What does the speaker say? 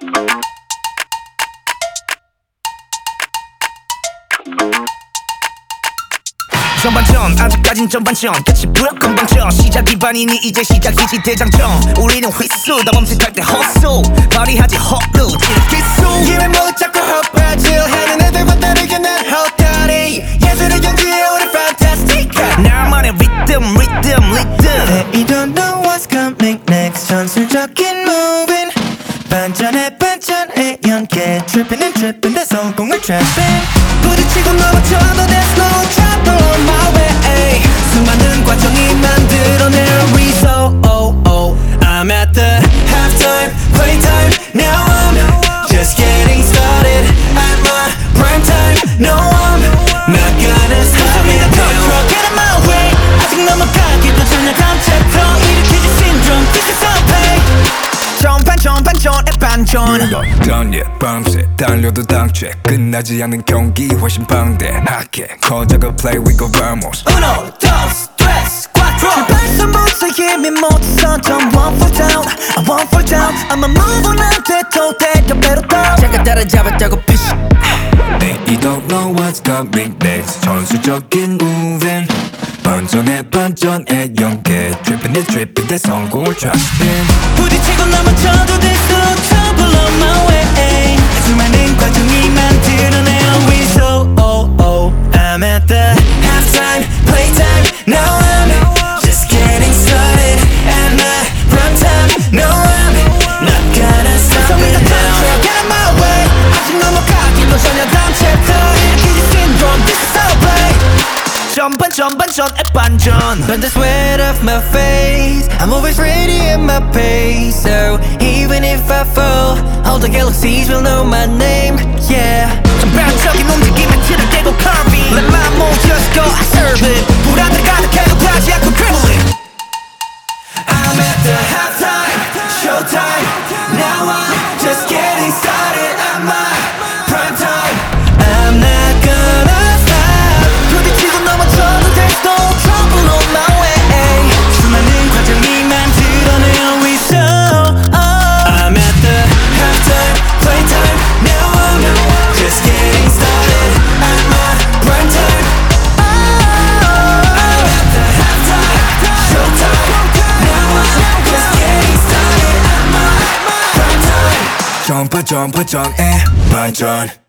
전반전 아직까진 전반전 끝이 불어 금방져 시작이 반이니 이제 시작이지 대장전 우리는 휘수 다 범칙할 때 헛소 발휘하지 헛루 기수 기회 모두 자꾸 헛발질 하는 애들과 다르게 난 헛다리 예술의 경지에 우리 fantastic 나만의 rhythm They don't know what's coming next 전술적인 moving 반전에 반전에 연계 tripping and tripping 내 성공을 trapping 부딪히고 넘어져도 there's no trouble on my way 수많은 과정이 만들어낸 result I'm at the halftime playtime now I'm just getting started at my prime time no I'm not gonna stop it now get in my way 아직 넘어가기도 전혀 감체표 일으키지 syndrome this is all pain 전반전에 반전 전예 밤새 달려도 당최 끝나지 않는 경기 훨씬 방대하게 거저가 play we go vamos Uno, dos, tres, cuatro 출발선부터 힘이 모두 전 one fall down I won't fall down I'ma move on 안 돼도 때려 배로 down 제가 따라잡았다고 피시 They don't know what's coming next 전술적인 moving 반전에 반전에 연계 tripping and tripping 내 성공을 trapping 부딪히고 넘어져도 there's no trouble on my way 수많은 과정이 만들어낸 result I'm at the halftime playtime now I'm just getting started at my prime time no I'm not gonna stop it now get in my way 아직 넘어가기도 전혀 감체표 일으키지 syndrome this is how I play 전반전에 반전 Burn the sweat off my face I'm always ready at my pace So even if I fall All the galaxies will know my name Yeah 전반적인 움직임에 틀을 깨고 curvy Let my mood just go I serve it 불안들 가득해도 가지 않고 dribbling I'm at the halftime showtime Now I'm just getting started at my prime time I'm not gonna 부딪히고 넘어져도 there's no trouble on my way 수많은 과정이 만들어낸 result I'm at the halftime playtime now I'm just getting started at my prime time I'm at the halftime showtime now I'm just getting started at my prime time 전반전에 반전